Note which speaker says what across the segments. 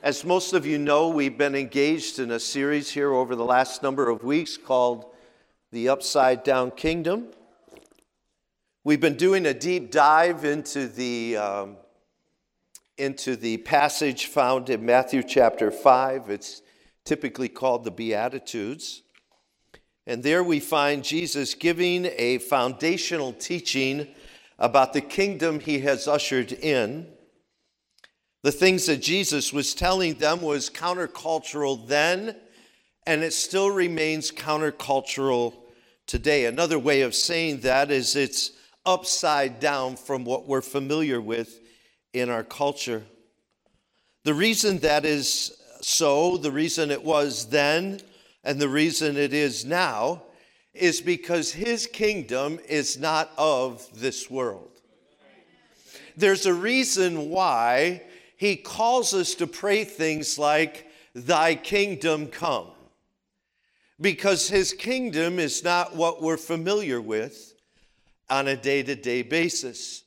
Speaker 1: As most of you know, we've been engaged in a series here over the last number of weeks called The Upside Down Kingdom. We've been doing a deep dive into the passage found in Matthew chapter 5. It's typically called the Beatitudes. And there we find Jesus giving a foundational teaching about the kingdom he has ushered in. The things that Jesus was telling them was countercultural then, and it still remains countercultural today. Another way of saying that is it's upside down from what we're familiar with in our culture. The reason that is so, the reason it was then, and the reason it is now, is because his kingdom is not of this world. There's a reason why he calls us to pray things like, "Thy kingdom come," because his kingdom is not what we're familiar with on a day-to-day basis.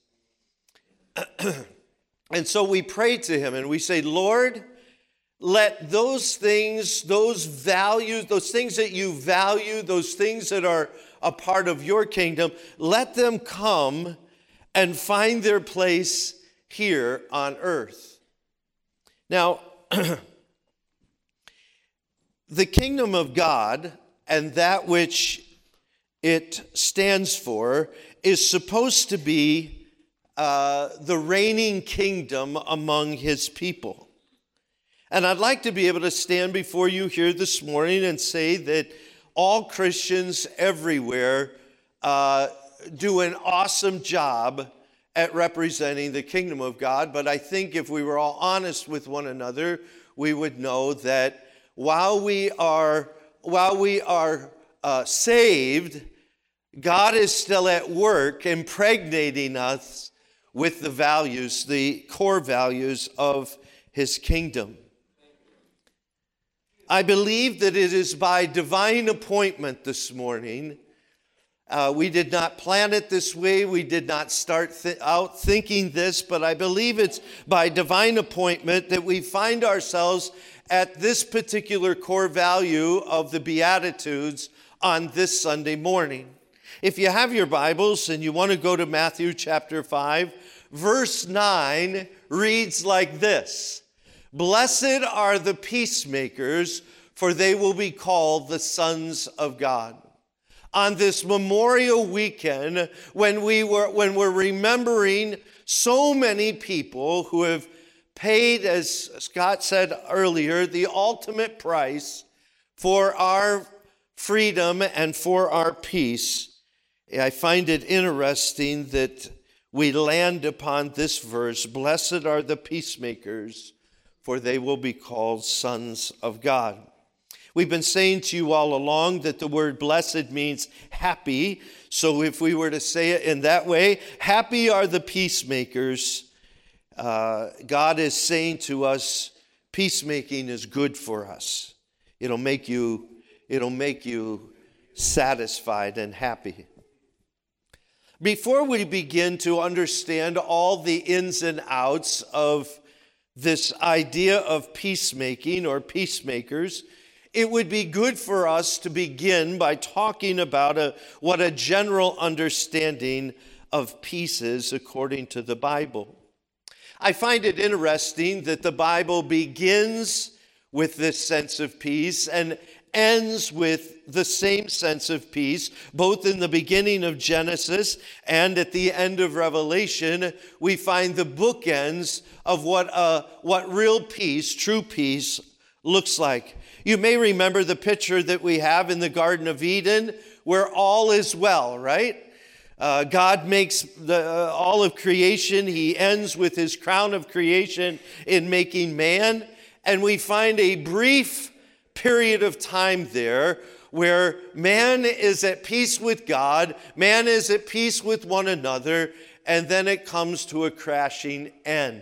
Speaker 1: And so we pray to him and we say, "Lord, let those things, those values, those things that you value, those things that are a part of your kingdom, let them come and find their place here on earth." Now, the kingdom of God and that which it stands for is supposed to be the reigning kingdom among his people. And I'd like to be able to stand before you here this morning and say that all Christians everywhere do an awesome job at representing the kingdom of God. But I think if we were all honest with one another, we would know that while we are saved, God is still at work impregnating us with the values, the core values of his kingdom. I believe that it is by divine appointment this morning. We did not plan it this way. We did not start out thinking this, but I believe it's by divine appointment that we find ourselves at this particular core value of the Beatitudes on this Sunday morning. If you have your Bibles and you want to go to Matthew chapter 5, verse 9 reads like this: "Blessed are the peacemakers, for they will be called the sons of God." On this Memorial Weekend, when we're remembering so many people who have paid, as Scott said earlier, the ultimate price for our freedom and for our peace, I find it interesting that we land upon this verse: "Blessed are the peacemakers, for they will be called sons of God." We've been saying to you all along that the word blessed means happy. So if we were to say it in that way, happy are the peacemakers. God is saying to us, peacemaking is good for us. It'll make you satisfied and happy. Before we begin to understand all the ins and outs of this idea of peacemaking or peacemakers, it would be good for us to begin by talking about what a general understanding of peace is according to the Bible. I find it interesting that the Bible begins with this sense of peace and ends with the same sense of peace. Both in the beginning of Genesis and at the end of Revelation, we find the bookends of what real peace, true peace, looks like. You may remember the picture that we have in the Garden of Eden where all is well, right? God makes all of creation. He ends with his crown of creation in making man. And we find a brief period of time there where man is at peace with God, man is at peace with one another, and then it comes to a crashing end.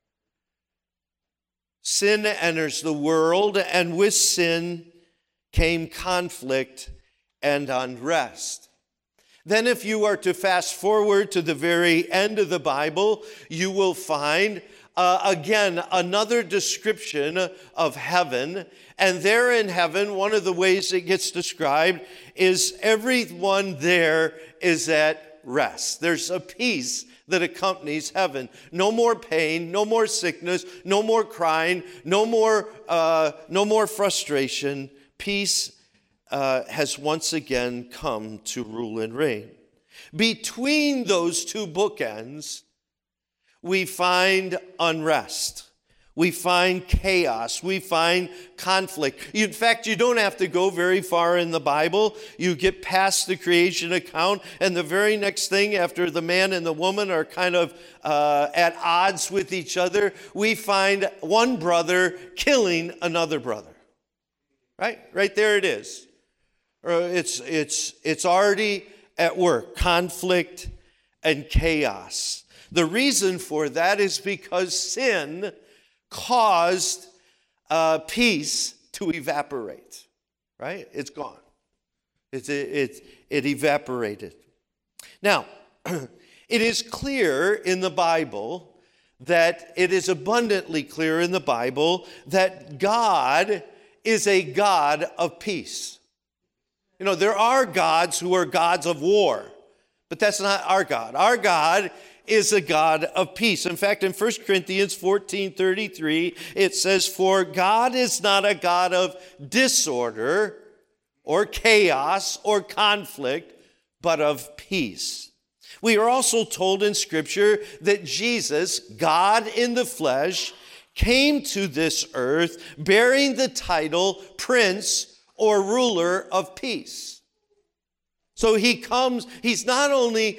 Speaker 1: Sin enters the world, and with sin came conflict and unrest. Then if you are to fast forward to the very end of the Bible, you will find again, another description of heaven. And there in heaven, one of the ways it gets described is everyone there is at rest. There's a peace that accompanies heaven. No more pain, no more sickness, no more crying, no more frustration. Peace has once again come to rule and reign. Between those two bookends, we find unrest. We find chaos. We find conflict. In fact, you don't have to go very far in the Bible. You get past the creation account, and the very next thing after the man and the woman are kind of at odds with each other, we find one brother killing another brother. Right there it is. It's already at work. Conflict and chaos. The reason for that is because sin caused peace to evaporate, right? It's gone. It evaporated. Now, it is clear in the Bible that it is abundantly clear in the Bible that God is a God of peace. You know, there are gods who are gods of war, but that's not our God. Our God is a God of peace. In fact, in 1 Corinthians 14:33, it says, "For God is not a God of disorder or chaos or conflict, but of peace." We are also told in Scripture that Jesus, God in the flesh, came to this earth bearing the title Prince or Ruler of Peace. So he comes, he's not only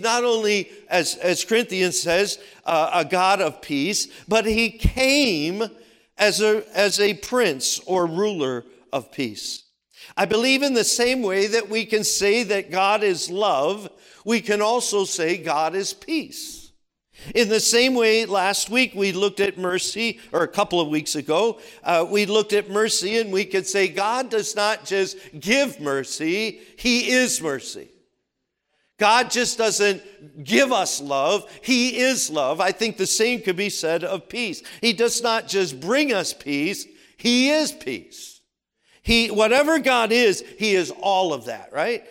Speaker 1: as Corinthians says, a God of peace, but he came as a prince or ruler of peace. I believe in the same way that we can say that God is love, we can also say God is peace. In the same way, last week we looked at mercy, or a couple of weeks ago, we looked at mercy and we could say God does not just give mercy, he is mercy. God just doesn't give us love, he is love. I think the same could be said of peace. He does not just bring us peace, he is peace. Whatever God is, he is all of that, right?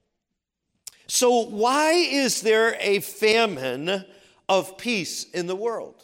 Speaker 1: So why is there a famine of peace in the world?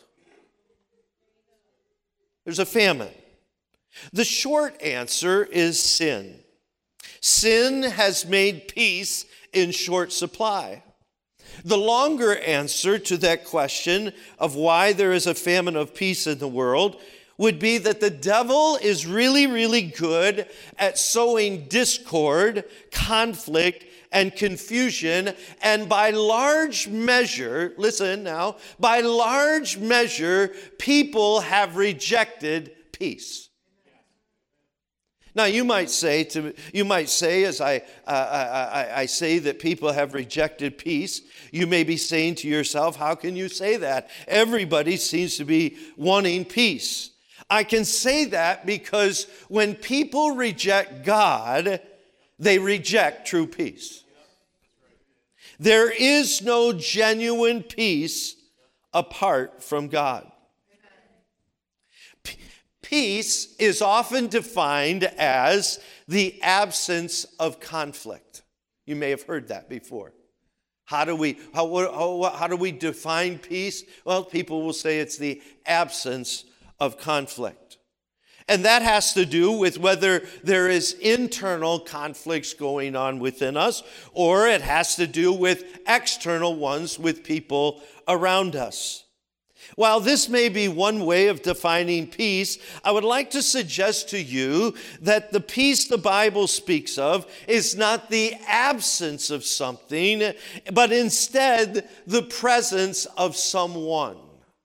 Speaker 1: There's a famine. The short answer is sin. Sin has made peace in short supply. The longer answer to that question of why there is a famine of peace in the world would be that the devil is really, really good at sowing discord, conflict, and confusion, and by large measure, listen now, by large measure, people have rejected peace. Now, you might say, as I say that people have rejected peace, you may be saying to yourself, how can you say that? Everybody seems to be wanting peace. I can say that because when people reject God, they reject true peace. There is no genuine peace apart from God. Peace is often defined as the absence of conflict. You may have heard that before. How do we define peace? Well, people will say it's the absence of conflict. And that has to do with whether there is internal conflicts going on within us, or it has to do with external ones with people around us. While this may be one way of defining peace, I would like to suggest to you that the peace the Bible speaks of is not the absence of something, but instead the presence of someone.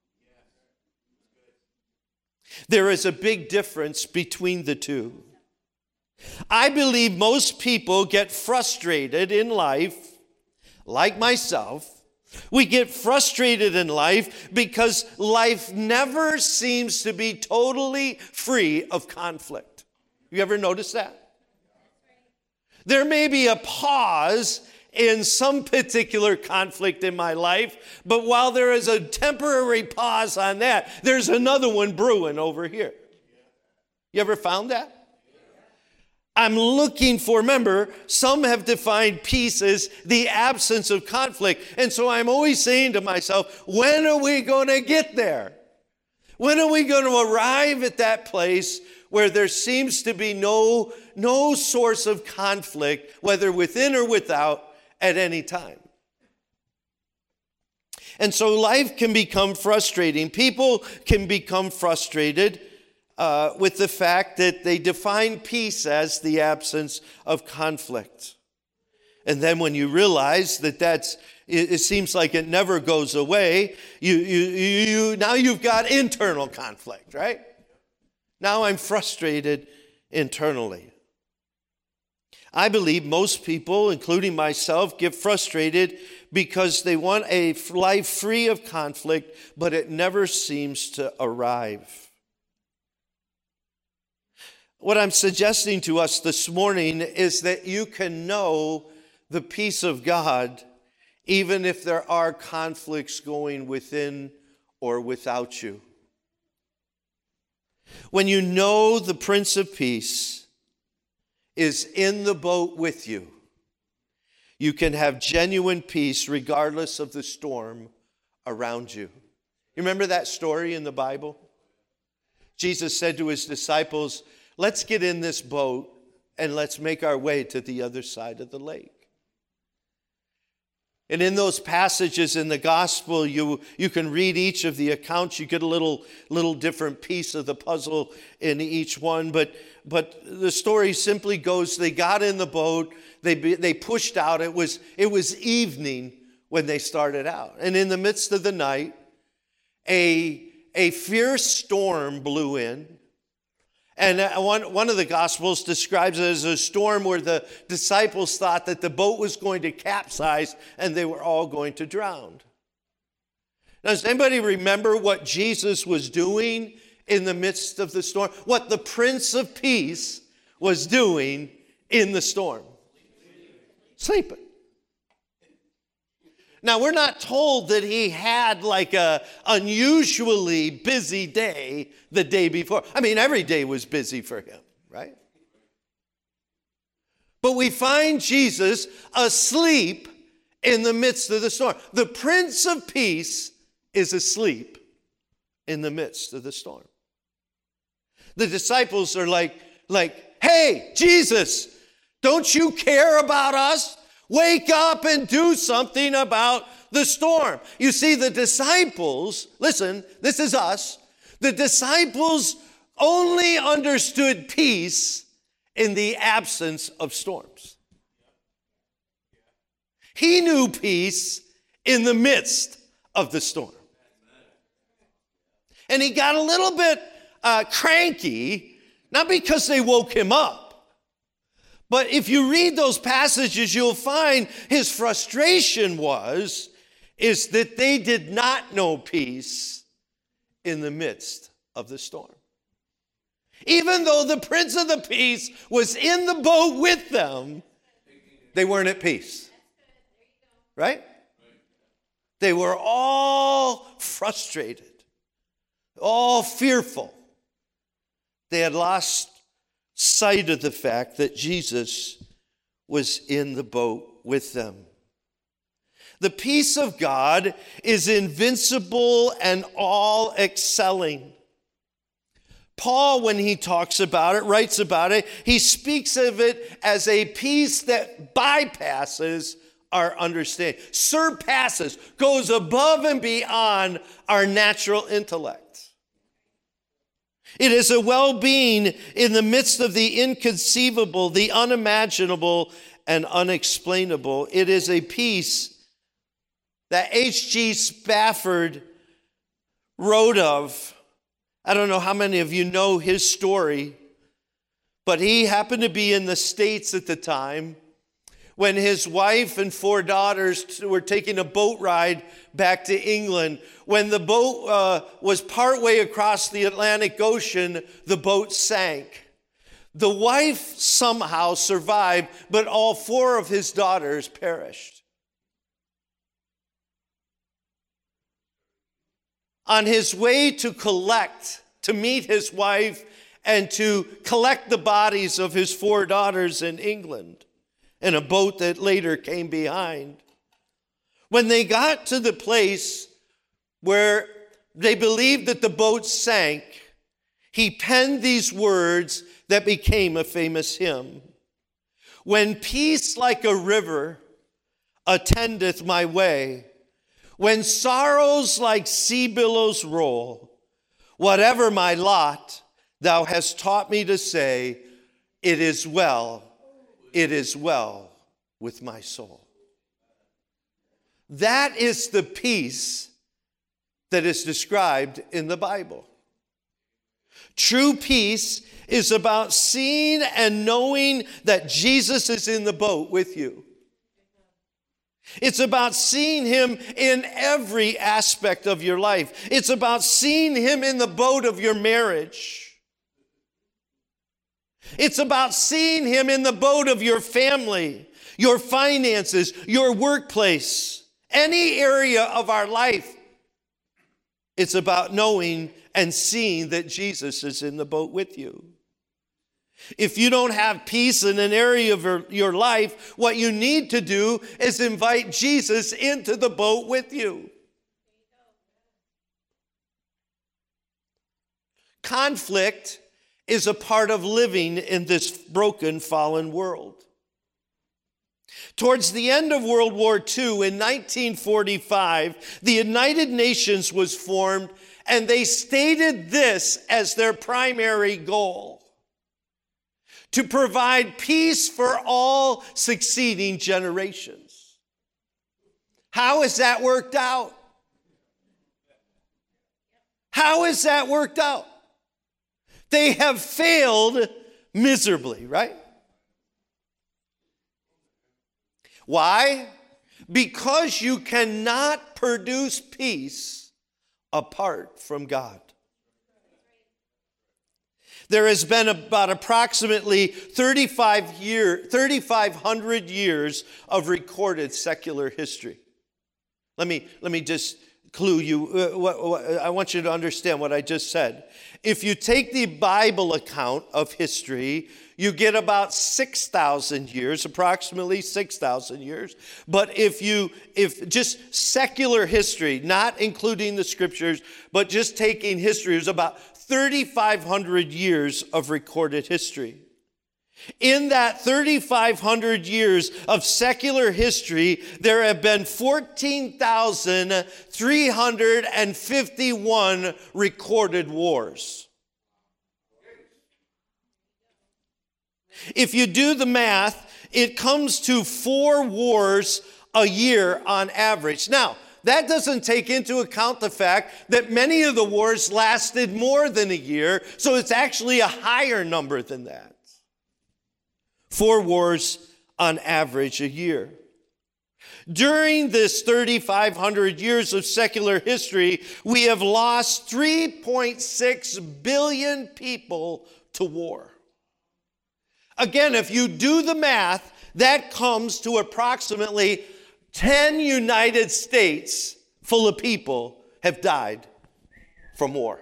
Speaker 1: There is a big difference between the two. I believe most people get frustrated in life, like myself. We get frustrated in life because life never seems to be totally free of conflict. You ever notice that? There may be a pause in some particular conflict in my life, but while there is a temporary pause on that, there's another one brewing over here. You ever found that? I'm looking for, remember, some have defined peace as the absence of conflict. And so I'm always saying to myself, when are we going to get there? When are we going to arrive at that place where there seems to be no source of conflict, whether within or without, at any time? And so life can become frustrating. People can become frustrated with the fact that they define peace as the absence of conflict. And then when you realize that it seems like it never goes away, now you've got internal conflict, right? Now I'm frustrated internally. I believe most people, including myself, get frustrated because they want a life free of conflict, but it never seems to arrive. What I'm suggesting to us this morning is that you can know the peace of God even if there are conflicts going within or without you. When you know the Prince of Peace is in the boat with you, you can have genuine peace regardless of the storm around you. You remember that story in the Bible? Jesus said to his disciples, let's get in this boat and let's make our way to the other side of the lake. And in those passages in the gospel, you can read each of the accounts. You get a little different piece of the puzzle in each one. But the story simply goes, they got in the boat, they pushed out. It was evening when they started out. And in the midst of the night, a fierce storm blew in. And one of the Gospels describes it as a storm where the disciples thought that the boat was going to capsize and they were all going to drown. Now, does anybody remember what Jesus was doing in the midst of the storm? What the Prince of Peace was doing in the storm? Sleeping. Now, we're not told that he had like a unusually busy day the day before. I mean, every day was busy for him, right? But we find Jesus asleep in the midst of the storm. The Prince of Peace is asleep in the midst of the storm. The disciples are like, hey, Jesus, don't you care about us? Wake up and do something about the storm. You see, the disciples, listen, this is us. The disciples only understood peace in the absence of storms. He knew peace in the midst of the storm. And he got a little bit cranky, not because they woke him up, but if you read those passages, you'll find his frustration is that they did not know peace in the midst of the storm. Even though the Prince of the Peace was in the boat with them, they weren't at peace. Right? They were all frustrated, all fearful. They had lost sight of the fact that Jesus was in the boat with them. The peace of God is invincible and all excelling. Paul, when he talks about it, writes about it, he speaks of it as a peace that bypasses our understanding, surpasses, goes above and beyond our natural intellect. It is a well-being in the midst of the inconceivable, the unimaginable, and unexplainable. It is a peace that H.G. Spafford wrote of. I don't know how many of you know his story, but he happened to be in the States at the time when his wife and 4 daughters were taking a boat ride back to England. When the boat was partway across the Atlantic Ocean, the boat sank. The wife somehow survived, but all 4 of his daughters perished. On his way to meet his wife and to collect the bodies of his 4 daughters in England, in a boat that later came behind, when they got to the place where they believed that the boat sank, he penned these words that became a famous hymn. When peace like a river attendeth my way, when sorrows like sea billows roll, whatever my lot, thou hast taught me to say, it is well with my soul. That is the peace that is described in the Bible. True peace is about seeing and knowing that Jesus is in the boat with you. It's about seeing him in every aspect of your life. It's about seeing him in the boat of your marriage. It's about seeing him in the boat of your family, your finances, your workplace, any area of our life. It's about knowing and seeing that Jesus is in the boat with you. If you don't have peace in an area of your life, what you need to do is invite Jesus into the boat with you. Conflict is a part of living in this broken, fallen world. Towards the end of World War II, in 1945, the United Nations was formed, and they stated this as their primary goal: to provide peace for all succeeding generations. How has that worked out? How has that worked out? They have failed miserably, right? Why? Because you cannot produce peace apart from God. There has been about approximately 3,500 years of recorded secular history. Let me just clue you. I want you to understand what I just said. If you take the Bible account of history, you get about 6,000 years, approximately 6,000 years. But if just secular history, not including the scriptures, but just taking history, is about 3,500 years of recorded history. In that 3,500 years of secular history, there have been 14,351 recorded wars. If you do the math, it comes to 4 wars a year on average. Now, that doesn't take into account the fact that many of the wars lasted more than a year, so it's actually a higher number than that. 4 wars on average a year. During this 3,500 years of secular history, we have lost 3.6 billion people to war. Again, if you do the math, that comes to approximately 10 United States full of people have died from war.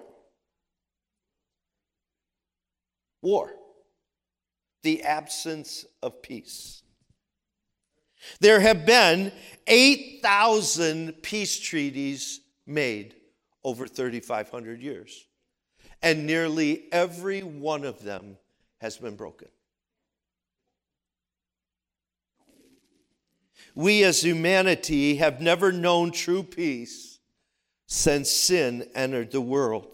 Speaker 1: War. The absence of peace. There have been 8,000 peace treaties made over 3,500 years, and nearly every one of them has been broken. We as humanity have never known true peace since sin entered the world.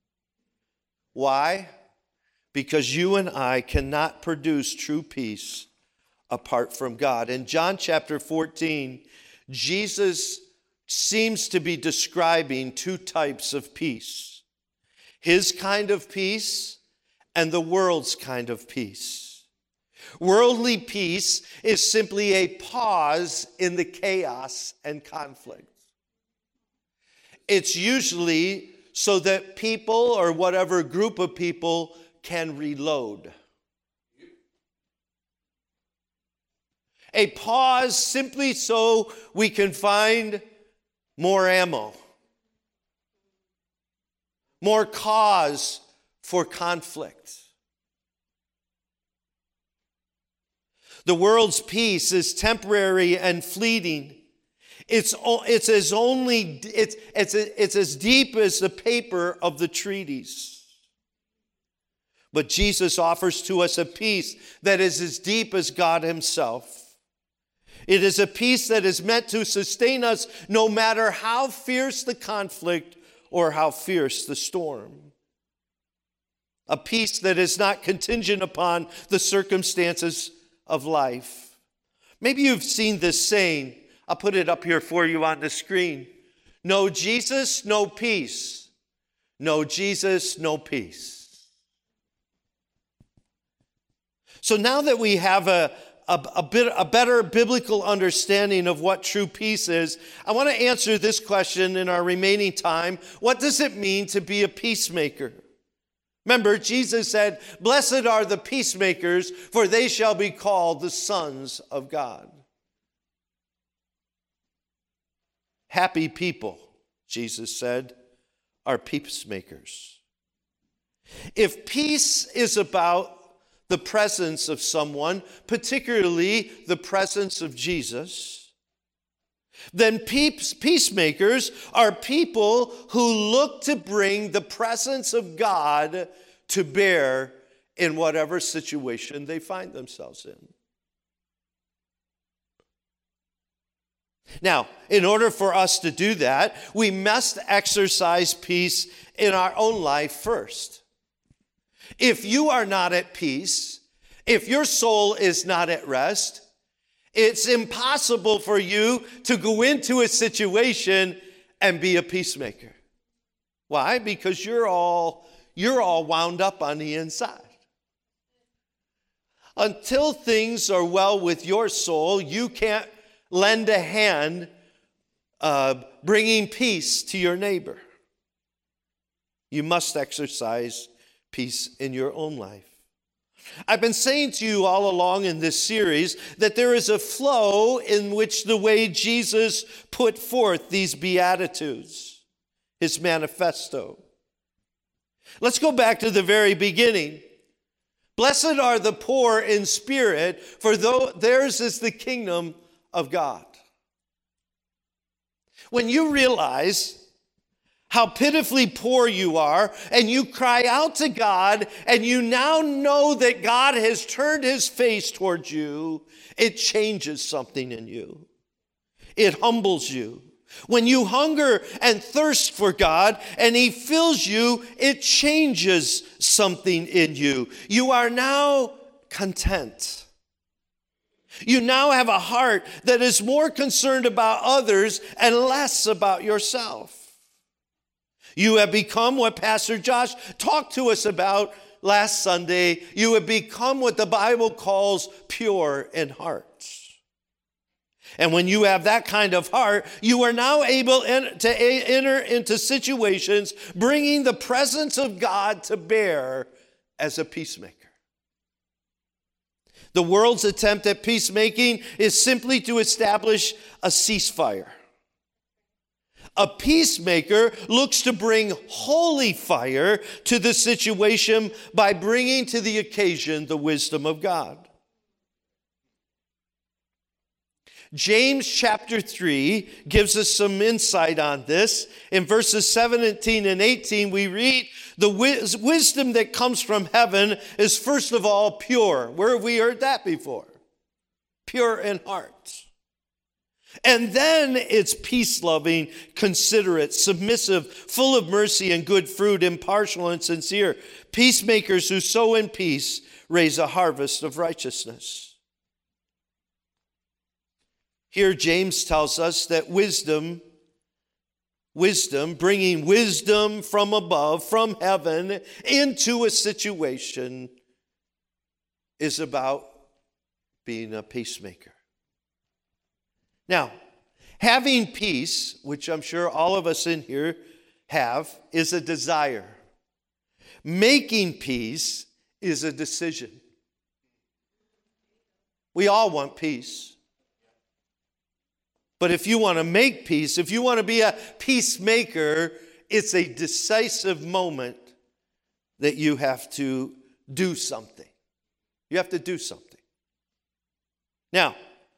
Speaker 1: Why? Because you and I cannot produce true peace apart from God. In John chapter 14, Jesus seems to be describing 2 types of peace: his kind of peace and the world's kind of peace. Worldly peace is simply a pause in the chaos and conflict. It's usually so that people, or whatever group of people, can reload. A pause simply so we can find more ammo, more cause for conflict. The world's peace is temporary and fleeting. It's as deep as the paper of the treaties. But Jesus offers to us a peace that is as deep as God himself. It is a peace that is meant to sustain us no matter how fierce the conflict or how fierce the storm. A peace that is not contingent upon the circumstances of life. Maybe you've seen this saying. I'll put it up here for you on the screen. No Jesus, no peace. No Jesus, no peace. So now that we have a better biblical understanding of what true peace is, I want to answer this question in our remaining time. What does it mean to be a peacemaker? Remember, Jesus said, "Blessed are the peacemakers, for they shall be called the sons of God." Happy people, Jesus said, are peacemakers. If peace is about the presence of someone, particularly the presence of Jesus, then peacemakers are people who look to bring the presence of God to bear in whatever situation they find themselves in. Now, in order for us to do that, we must exercise peace in our own life first. If you are not at peace, if your soul is not at rest, it's impossible for you to go into a situation and be a peacemaker. Why? Because you're all wound up on the inside. Until things are well with your soul, you can't lend a hand bringing peace to your neighbor. You must exercise peace in your own life. I've been saying to you all along in this series that there is a flow in which the way Jesus put forth these Beatitudes, his manifesto. Let's go back to the very beginning. Blessed are the poor in spirit, for theirs is the kingdom of God. When you realize how pitifully poor you are, and you cry out to God, and you now know that God has turned his face towards you, it changes something in you. It humbles you. When you hunger and thirst for God, and he fills you, it changes something in you. You are now content. You now have a heart that is more concerned about others and less about yourself. You have become what Pastor Josh talked to us about last Sunday. You have become what the Bible calls pure in heart. And when you have that kind of heart, you are now able to enter into situations bringing the presence of God to bear as a peacemaker. The world's attempt at peacemaking is simply to establish a ceasefire. A peacemaker looks to bring holy fire to the situation by bringing to the occasion the wisdom of God. James chapter 3 gives us some insight on this. In verses 17 and 18, we read, the wisdom that comes from heaven is first of all pure. Where have we heard that before? Pure in heart. And then it's peace-loving, considerate, submissive, full of mercy and good fruit, impartial and sincere. Peacemakers who sow in peace raise a harvest of righteousness. Here James tells us that wisdom, bringing wisdom from above, from heaven, into a situation is about being a peacemaker. Now, having peace, which I'm sure all of us in here have, is a desire. Making peace is a decision. We all want peace. But if you want to make peace, if you want to be a peacemaker, it's a decisive moment that you have to do something. You have to do something. Now,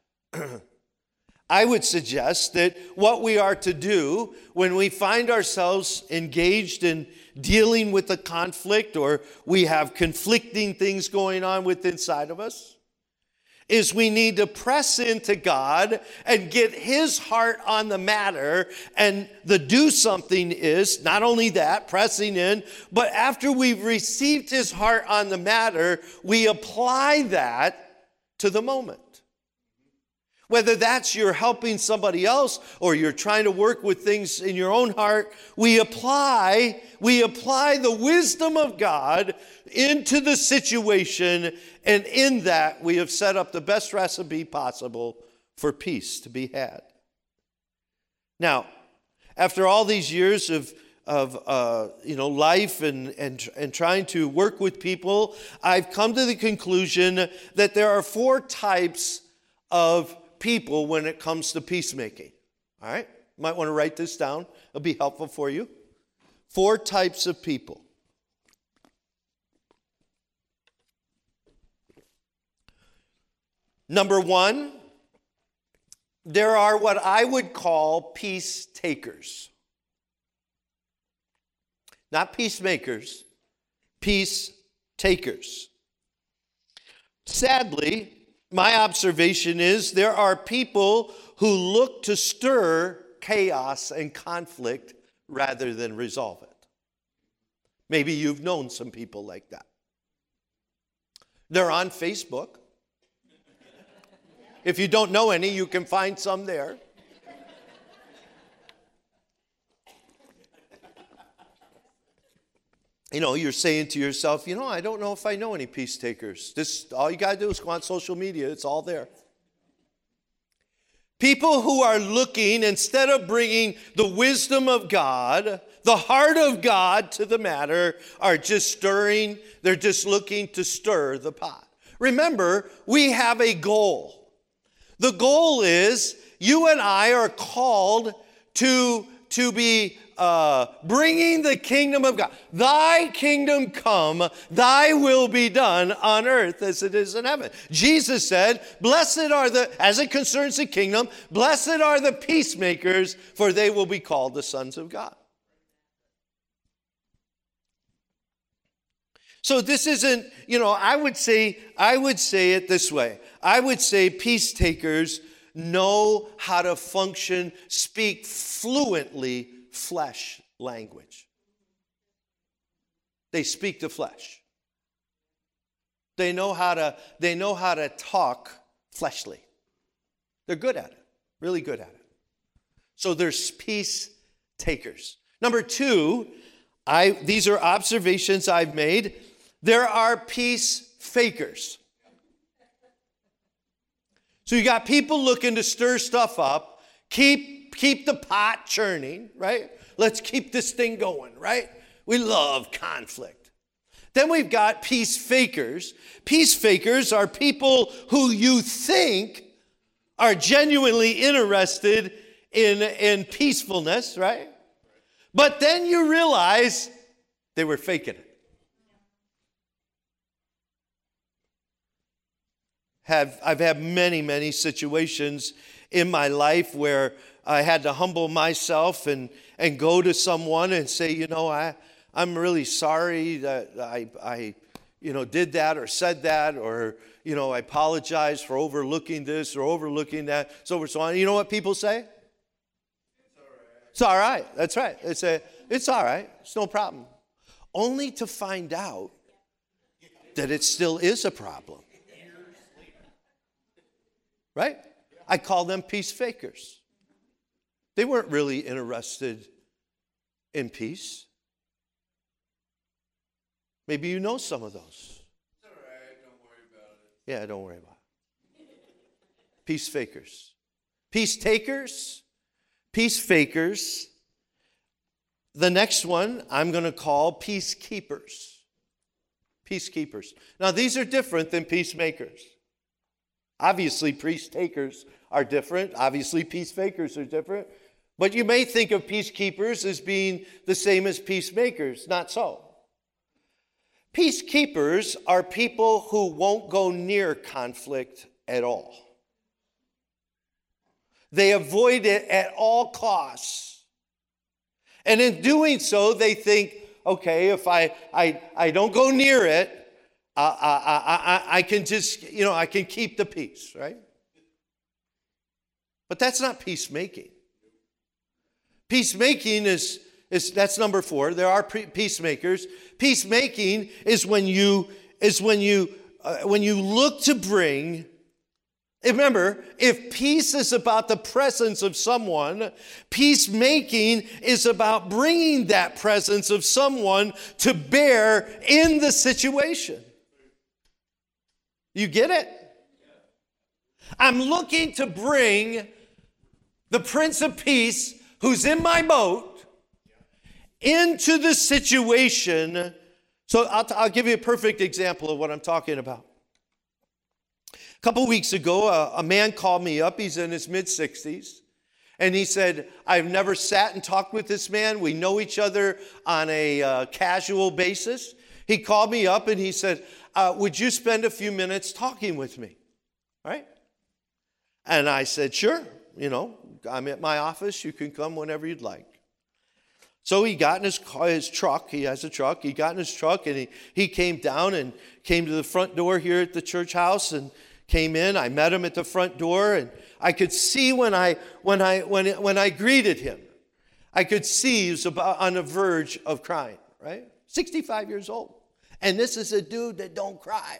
Speaker 1: I would suggest that what we are to do when we find ourselves engaged in dealing with a conflict, or we have conflicting things going on within inside of us, is we need to press into God and get His heart on the matter. And the do something is not only that, pressing in, but after we've received His heart on the matter, we apply that to the moment. Whether that's you're helping somebody else or you're trying to work with things in your own heart, we apply the wisdom of God into the situation, and in that we have set up the best recipe possible for peace to be had. Now, after all these years of life and trying to work with people, I've come to the conclusion that there are 4 types of people when it comes to peacemaking. All right? You might want to write this down. It'll be helpful for you. 4 types of people. Number 1, there are what I would call peace takers. Not peacemakers, peace takers. Sadly, my observation is there are people who look to stir chaos and conflict rather than resolve it. Maybe you've known some people like that. They're on Facebook. If you don't know any, you can find some there. You're saying to yourself, I don't know if I know any peace takers. All you got to do is go on social media. It's all there. People who are looking, instead of bringing the wisdom of God, the heart of God to the matter, are just stirring. They're just looking to stir the pot. Remember, we have a goal. The goal is you and I are called to be bringing the kingdom of God. Thy kingdom come, thy will be done on earth as it is in heaven. Jesus said, blessed are as it concerns the kingdom, blessed are the peacemakers, for they will be called the sons of God. So this isn't, I would say it this way. I would say peace takers know how to function, speak fluently flesh language. They speak the flesh. They know how to talk fleshly. They're good at it, really good at it. So there's peace takers. Number 2, these are observations I've made. There are peace fakers. So you got people looking to stir stuff up, keep the pot churning, right? Let's keep this thing going, right? We love conflict. Then we've got peace fakers. Peace fakers are people who you think are genuinely interested in peacefulness, right? But then you realize they were faking it. I've had many situations in my life where I had to humble myself and go to someone and say, I'm really sorry that I did that or said that, or, I apologize for overlooking this or overlooking that, so on. You know what people say? It's all right. That's right. They say, it's all right. It's no problem. Only to find out that it still is a problem. Right? I call them peace fakers. They weren't really interested in peace. Maybe you know some of those. It's all right. Don't worry about it. Yeah, don't worry about it. Peace fakers. Peace takers. Peace fakers. The next one I'm going to call peacekeepers. Peacekeepers. Now, these are different than peacemakers. Obviously, peace takers are different. Obviously, peacemakers are different. But you may think of peacekeepers as being the same as peacemakers. Not so. Peacekeepers are people who won't go near conflict at all. They avoid it at all costs. And in doing so, they think, okay, if I don't go near it, I can just, I can keep the peace, right? But that's not peacemaking. Peacemaking is that's number 4. There are peacemakers. Peacemaking is when you look to bring. Remember, if peace is about the presence of someone, peacemaking is about bringing that presence of someone to bear in the situation. You get it? I'm looking to bring the Prince of Peace, who's in my boat, into the situation. So I'll give you a perfect example of what I'm talking about. A couple weeks ago, a man called me up. He's in his mid-60s. And he said, I've never sat and talked with this man. We know each other on a casual basis. He called me up and he said, would you spend a few minutes talking with me? Right? And I said, sure. I'm at my office. You can come whenever you'd like. So he got in his truck. He has a truck. He got in his truck and he came down and came to the front door here at the church house and came in. I met him at the front door, and I could see when I greeted him, I could see he was about on the verge of crying, right? 65 years old. And this is a dude that don't cry.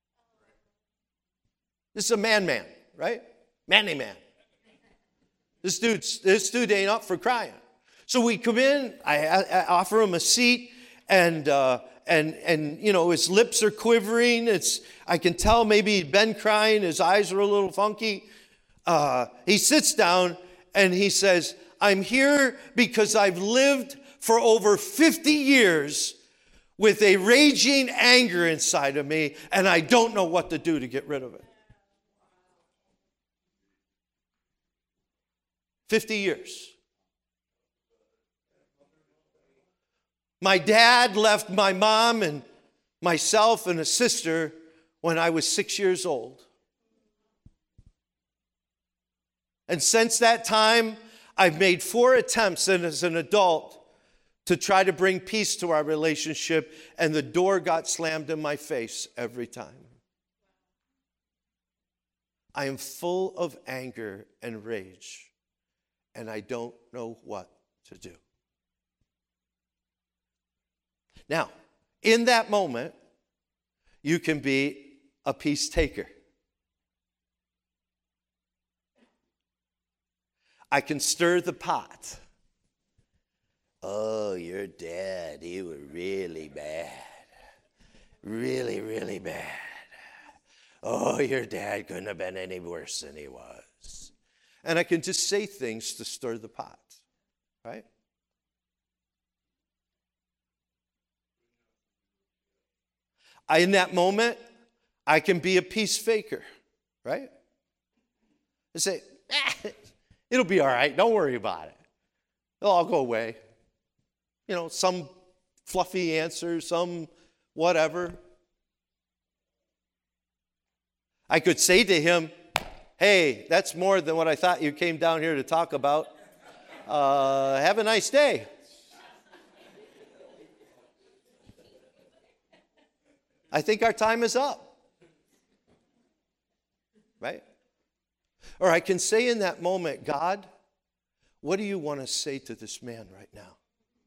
Speaker 1: This is a man, right? Manly man. This dude ain't up for crying. So we come in, I offer him a seat, and his lips are quivering. I can tell maybe he'd been crying. His eyes are a little funky. He sits down and he says, I'm here because I've lived for over 50 years with a raging anger inside of me, and I don't know what to do to get rid of it. 50 years. My dad left my mom and myself and a sister when I was 6 years old. And since that time, I've made 4 attempts as an adult to try to bring peace to our relationship, and the door got slammed in my face every time. I am full of anger and rage, and I don't know what to do. Now, in that moment, you can be a peace taker. I can stir the pot. Oh, your dad, he was really bad. Really, really bad. Oh, your dad couldn't have been any worse than he was. And I can just say things to stir the pot, right? In that moment, I can be a peace faker, right? I say, it'll be all right. Don't worry about it. It'll all go away. Some fluffy answer, some whatever. I could say to him, hey, that's more than what I thought you came down here to talk about. Have a nice day. I think our time is up. Right? Or I can say in that moment, God, what do you want to say to this man right now?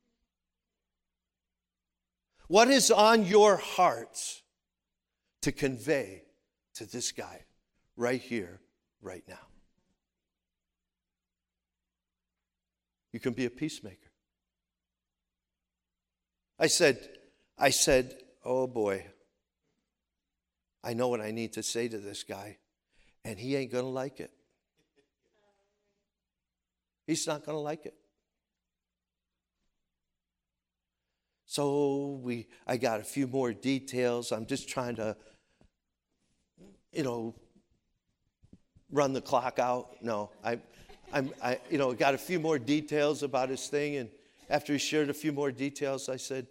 Speaker 1: What is on your heart to convey to this guy right here, right now? You can be a peacemaker. I said, oh boy, I know what I need to say to this guy, and he ain't going to like it. He's not going to like it. So I got a few more details. I'm just trying to, run the clock out. No, I got a few more details about his thing, and after he shared a few more details, I said,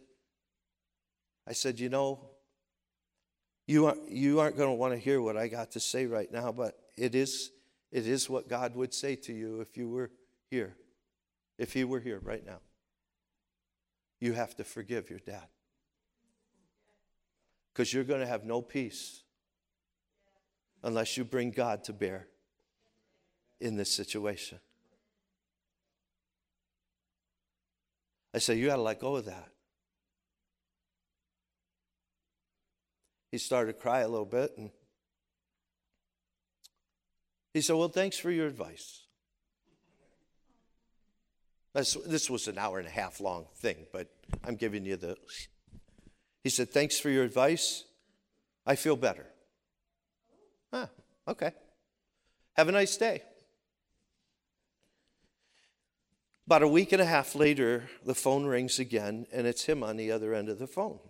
Speaker 1: you aren't going to want to hear what I got to say right now, but it is what God would say to you if you were here. If he were here right now. You have to forgive your dad. Because you're going to have no peace unless you bring God to bear in this situation. I said, you got to let go of that. He started to cry a little bit, and he said, well, thanks for your advice. This was an hour and a half long thing, but I'm giving you the... He said, thanks for your advice. I feel better. Okay. Have a nice day. About a week and a half later, the phone rings again, and it's him on the other end of the phone.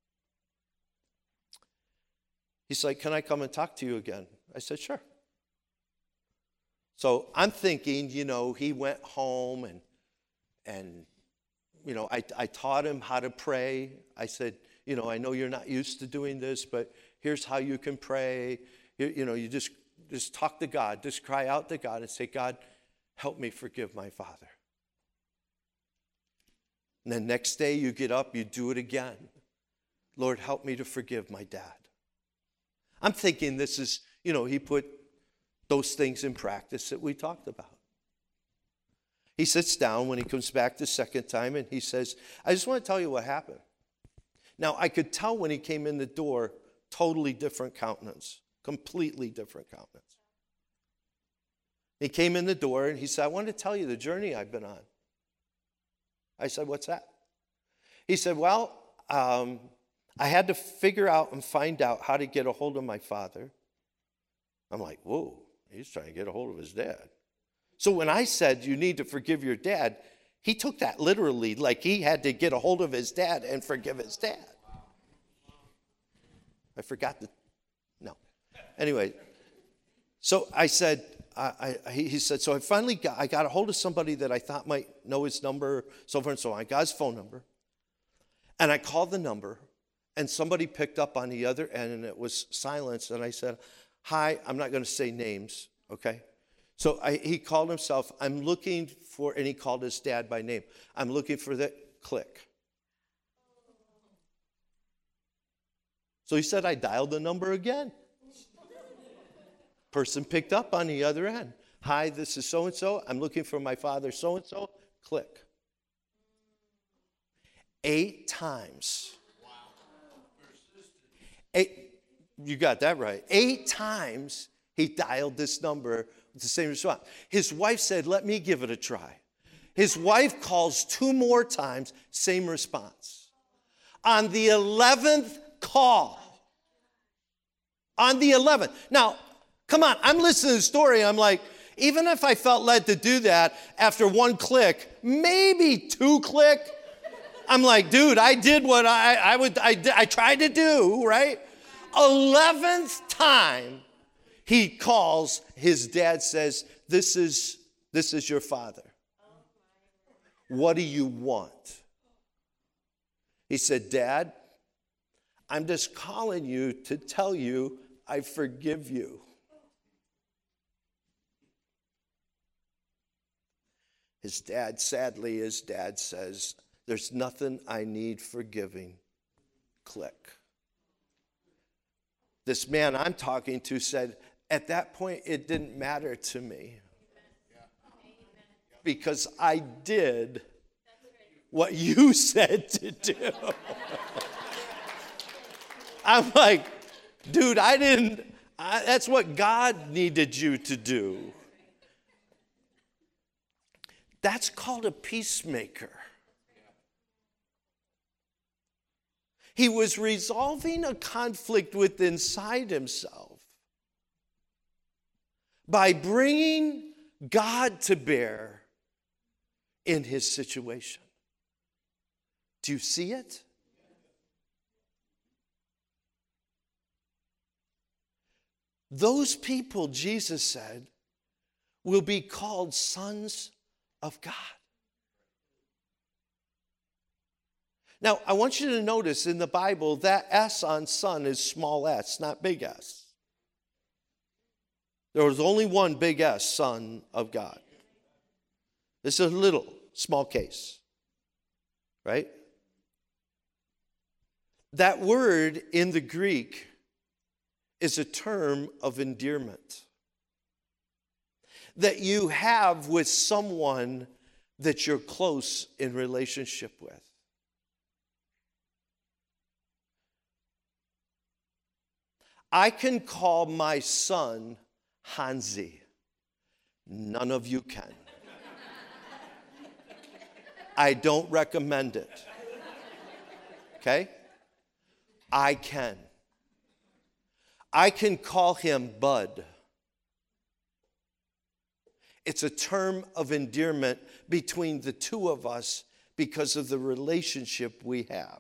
Speaker 1: He's like, can I come and talk to you again? I said, sure. So I'm thinking, he went home and I taught him how to pray. I said, I know you're not used to doing this, but here's how you can pray. You just talk to God. Just cry out to God and say, God, help me forgive my father. And then next day you get up, you do it again. Lord, help me to forgive my dad. I'm thinking this is, he put those things in practice that we talked about. He sits down when he comes back the second time and he says, I just want to tell you what happened. Now, I could tell when he came in the door, totally different countenance, completely different countenance. He came in the door and he said, I want to tell you the journey I've been on. I said, what's that? He said, well, I had to figure out and find out how to get a hold of my father. I'm like, whoa, he's trying to get a hold of his dad. So when I said you need to forgive your dad, he took that literally, like he had to get a hold of his dad and forgive his dad. I forgot no. Anyway, so I said, he said, so I got a hold of somebody that I thought might know his number, so forth and so on. I got his phone number, and I called the number, and somebody picked up on the other end, and it was silence, and I said, hi, I'm not going to say names, okay? So he called himself, I'm looking for, and he called his dad by name. I'm looking for the click. So he said, I dialed the number again. Person picked up on the other end. Hi, this is so-and-so. I'm looking for my father, so-and-so. Click. 8 times. You got that right. 8 times he dialed this number with the same response. His wife said, let me give it a try. His wife calls 2 more times, same response. On the 11th call. On the 11th. Now, come on, I'm listening to the story. I'm like, even if I felt led to do that after 1 click, maybe 2 click, I'm like, dude, I did what I tried to do, right? 11th time he calls, his dad says, this is your father. What do you want? He said, Dad, I'm just calling you to tell you I forgive you. His dad says, there's nothing I need forgiving. Click. This man I'm talking to said, at that point, it didn't matter to me. Because I did what you said to do. I'm like, dude, that's what God needed you to do. That's called a peacemaker. He was resolving a conflict within inside himself by bringing God to bear in his situation. Do you see it? those people, Jesus said, will be called sons of God. Now, I want you to notice in the Bible that S on son is small s, not big S. There was only one big S, Son of God. This is a little, small case, right? That word in the Greek is a term of endearment that you have with someone that you're close in relationship with. I can call my son Hansi. None of you can. I don't recommend it. Okay? I can. I can call him Bud. It's a term of endearment between the two of us because of the relationship we have.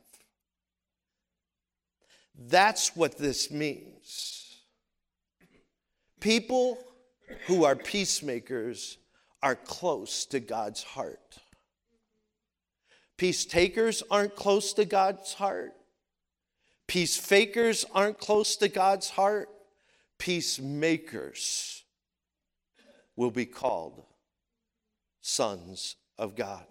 Speaker 1: That's what this means. People who are peacemakers are close to God's heart. Peace takers aren't close to God's heart. Peace fakers aren't close to God's heart. Peacemakers will be called sons of God.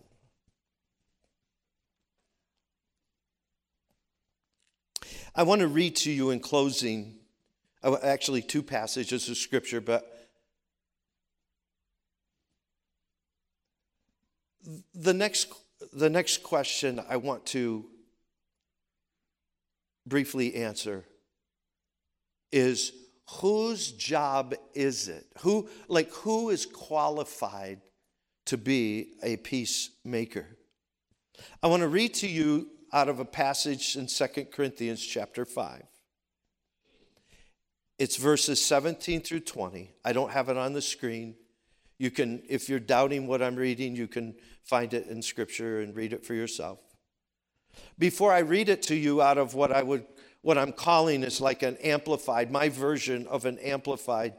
Speaker 1: I want to read to you in closing, actually 2 passages of Scripture, but the next question I want to briefly answer is, whose job is it? Who is qualified to be a peacemaker? I want to read to you out of a passage in 2 Corinthians chapter 5. It's verses 17 through 20. I don't have it on the screen. You can, if you're doubting what I'm reading, you can find it in Scripture and read it for yourself. Before I read it to you out of what I'm calling is like an amplified, my version of an amplified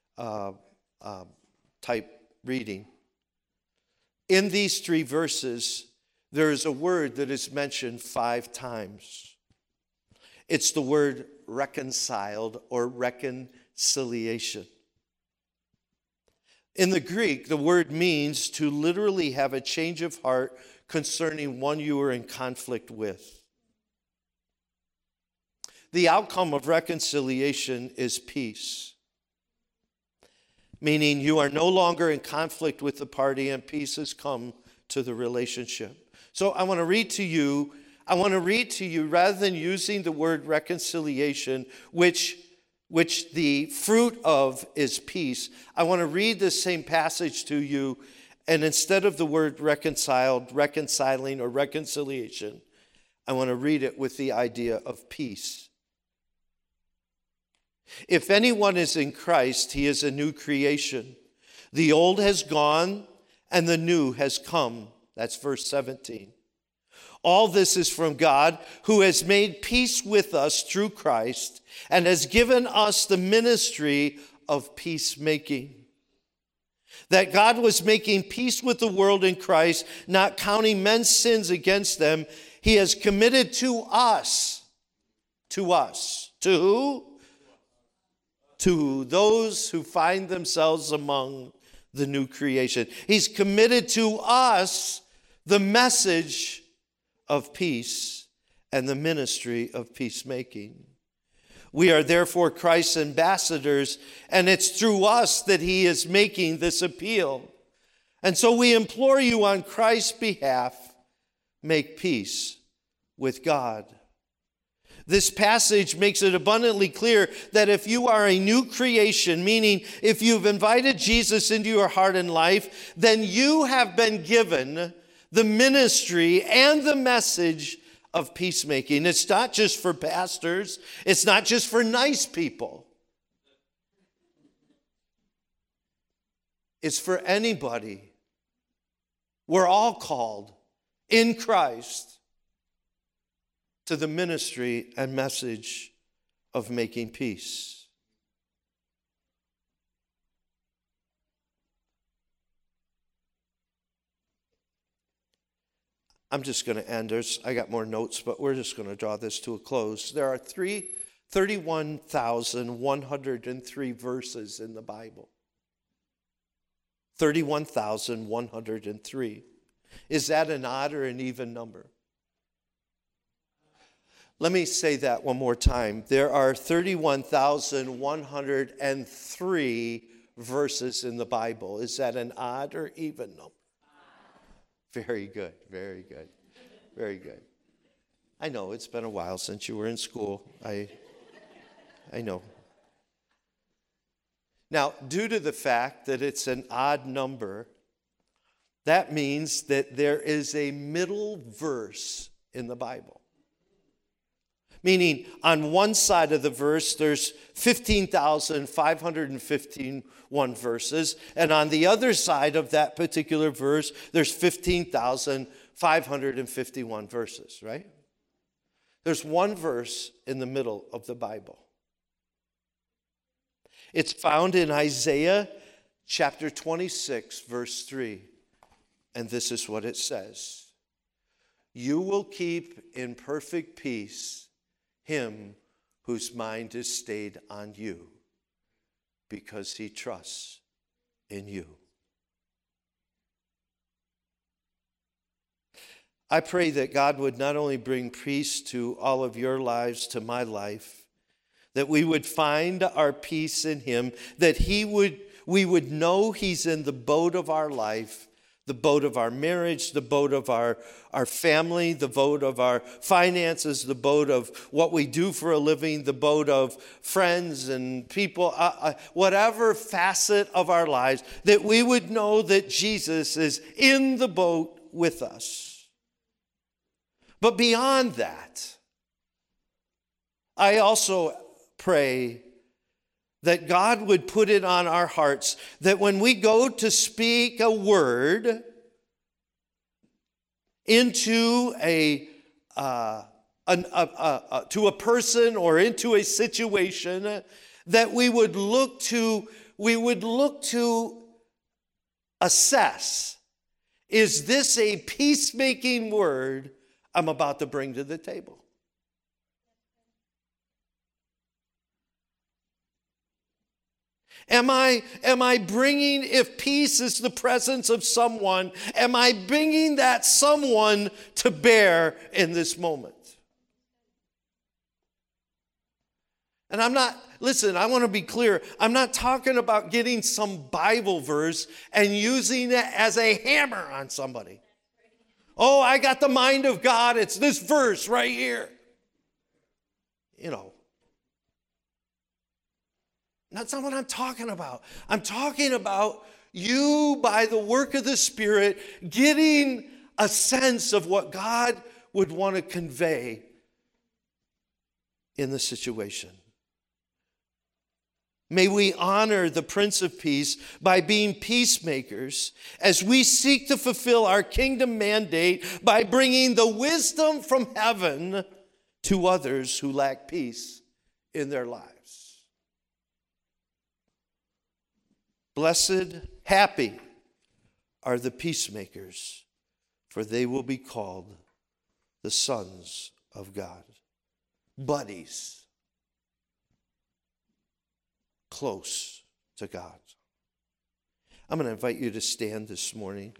Speaker 1: type reading. In these 3 verses, there is a word that is mentioned 5 times. It's the word reconciled or reconciliation. In the Greek, the word means to literally have a change of heart concerning one you are in conflict with. The outcome of reconciliation is peace, meaning you are no longer in conflict with the party and peace has come to the relationship. So I want to read to you, rather than using the word reconciliation, which the fruit of is peace, I want to read this same passage to you, and instead of the word reconciled, reconciling, or reconciliation, I want to read it with the idea of peace. If anyone is in Christ, he is a new creation. The old has gone and the new has come. That's verse 17. All this is from God, who has made peace with us through Christ and has given us the ministry of peacemaking. That God was making peace with the world in Christ, not counting men's sins against them. He has committed to us. To who? To those who find themselves among the new creation. He's committed to us the message of peace and the ministry of peacemaking. We are therefore Christ's ambassadors, and it's through us that he is making this appeal. And so we implore you on Christ's behalf, make peace with God. This passage makes it abundantly clear that if you are a new creation, meaning if you've invited Jesus into your heart and life, then you have been given the ministry and the message of peacemaking. It's not just for pastors. It's not just for nice people. It's for anybody. We're all called in Christ to the ministry and message of making peace. I'm just going to end. I got more notes, but we're just going to draw this to a close. There are 31,103 verses in the Bible. 31,103. Is that an odd or an even number? Let me say that one more time. There are 31,103 verses in the Bible. Is that an odd or even number? Very good, very good, very good. I know it's been a while since you were in school. I know. Now, due to the fact that it's an odd number, that means that there is a middle verse in the Bible. Meaning, on one side of the verse, there's 15,551 verses, and on the other side of that particular verse, there's 15,551 verses, right? There's one verse in the middle of the Bible. It's found in Isaiah chapter 26, verse 3, and this is what it says. You will keep in perfect peace him whose mind is stayed on you, because he trusts in you. I pray that God would not only bring peace to all of your lives, to my life, that we would find our peace in him, that we would know he's in the boat of our life, the boat of our marriage, the boat of our family, the boat of our finances, the boat of what we do for a living, the boat of friends and people, whatever facet of our lives, that we would know that Jesus is in the boat with us. But beyond that, I also pray that God would put it on our hearts that when we go to speak a word into to a person or into a situation, that we would look to assess, is this a peacemaking word I'm about to bring to the table? Am I bringing, if peace is the presence of someone, am I bringing that someone to bear in this moment? And listen, I want to be clear. I'm not talking about getting some Bible verse and using it as a hammer on somebody. Oh, I got the mind of God. It's this verse right here. That's not what I'm talking about. I'm talking about you, by the work of the Spirit, getting a sense of what God would want to convey in the situation. May we honor the Prince of Peace by being peacemakers as we seek to fulfill our kingdom mandate by bringing the wisdom from heaven to others who lack peace in their lives. Blessed, happy are the peacemakers, for they will be called the sons of God. Buddies, close to God. I'm going to invite you to stand this morning.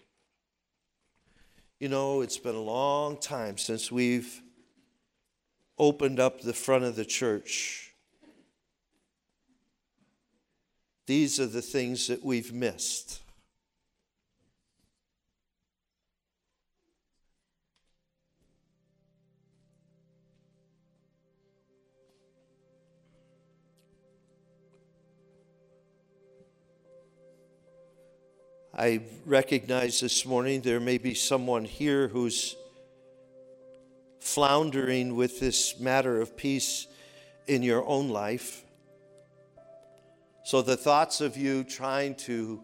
Speaker 1: It's been a long time since we've opened up the front of the church. These are the things that we've missed. I recognize this morning there may be someone here who's floundering with this matter of peace in your own life. So the thoughts of you trying to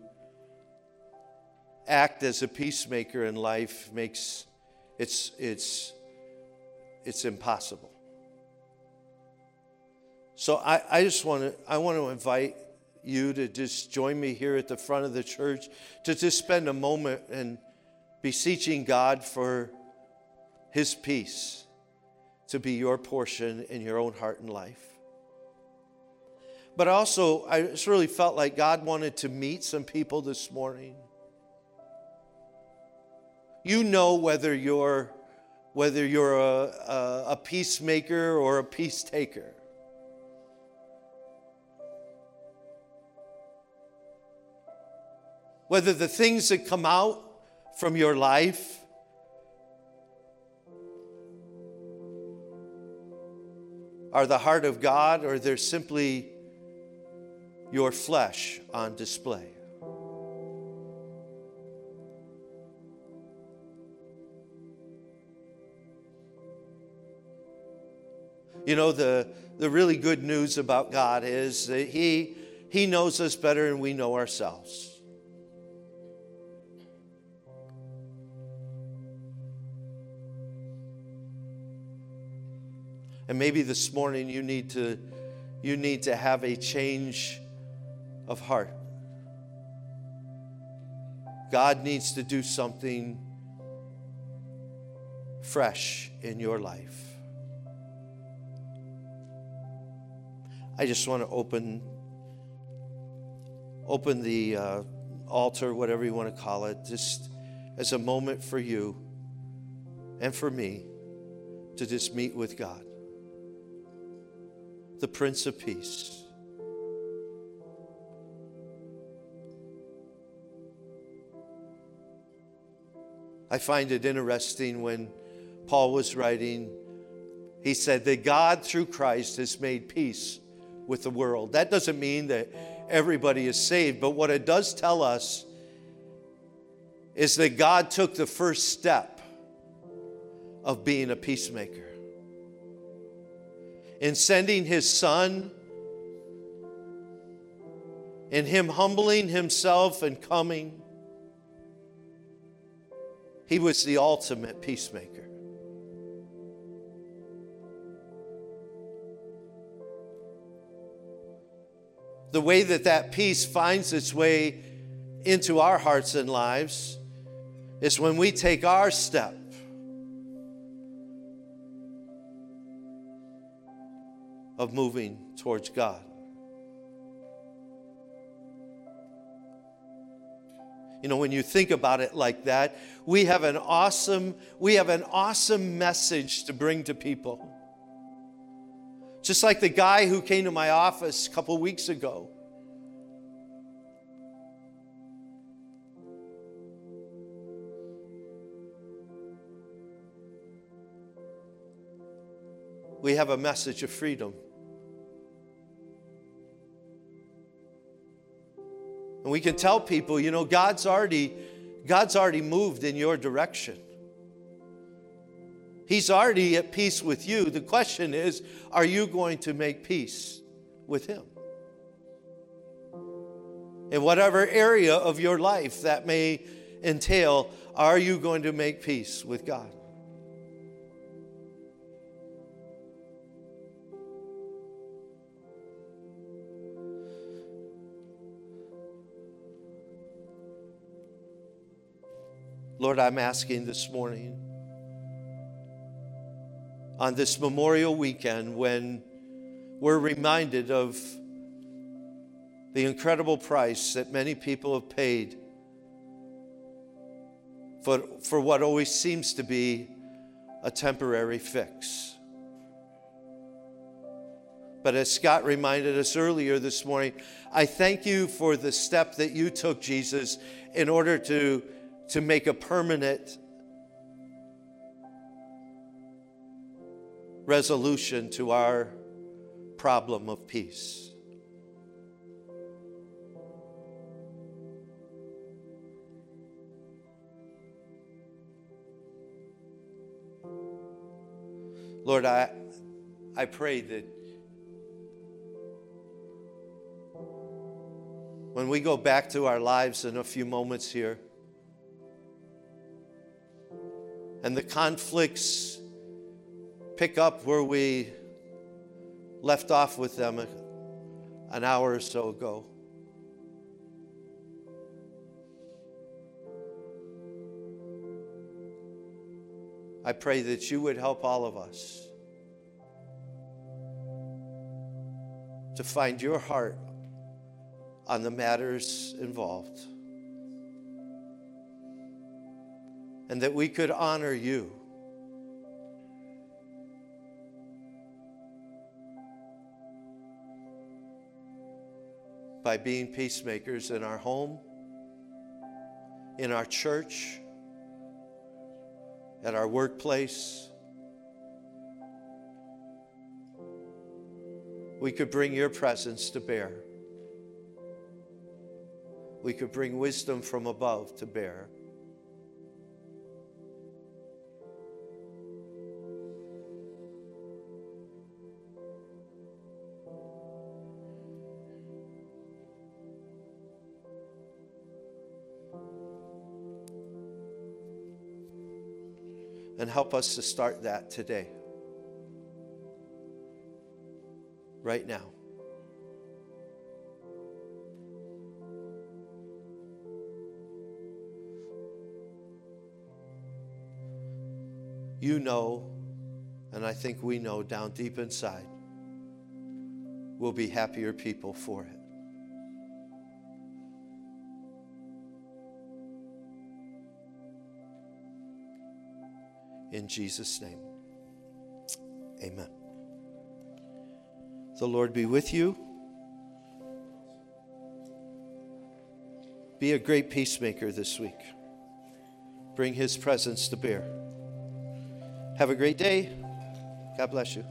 Speaker 1: act as a peacemaker in life makes it's impossible. So I want to invite you to just join me here at the front of the church to just spend a moment and beseeching God for His peace to be your portion in your own heart and life. But also, I just really felt like God wanted to meet some people this morning. You know whether you're a peacemaker or a peace taker. Whether the things that come out from your life are the heart of God or they're simply your flesh on display. You know, the really good news about God is that He knows us better than we know ourselves. And maybe this morning you need to have a change of heart. God needs to do something fresh in your life. I just want to open the altar, whatever you want to call it, just as a moment for you and for me to just meet with God, the Prince of Peace. I find it interesting when Paul was writing, he said that God through Christ has made peace with the world. That doesn't mean that everybody is saved, but what it does tell us is that God took the first step of being a peacemaker. In sending His Son, in Him humbling Himself and coming, He was the ultimate peacemaker. The way that peace finds its way into our hearts and lives is when we take our step of moving towards God. You know, when you think about it like that, we have an awesome message to bring to people. Just like the guy who came to my office a couple weeks ago. We have a message of freedom. And we can tell people, you know, God's already moved in your direction. He's already at peace with you. The question is, are you going to make peace with Him? In whatever area of your life that may entail, are you going to make peace with God? Lord, I'm asking this morning, on this Memorial Weekend, when we're reminded of the incredible price that many people have paid for what always seems to be a temporary fix. But as Scott reminded us earlier this morning, I thank you for the step that you took, Jesus, in order to make a permanent resolution to our problem of peace. Lord, I pray that when we go back to our lives in a few moments here, and the conflicts pick up where we left off with them an hour or so ago. I pray that you would help all of us to find your heart on the matters involved, and that we could honor you by being peacemakers in our home, in our church, at our workplace. We could bring your presence to bear. We could bring wisdom from above to bear. And help us to start that today, right now. You know, and I think we know down deep inside, we'll be happier people for it. In Jesus' name, amen. The Lord be with you. Be a great peacemaker this week. Bring his presence to bear. Have a great day. God bless you.